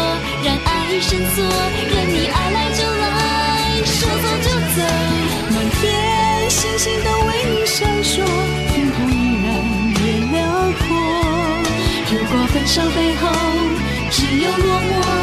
让爱伸缩，任你爱来就来，说走就走。 满天星星都为你闪烁，天空依然也辽阔。 如果分手背后只有落寞，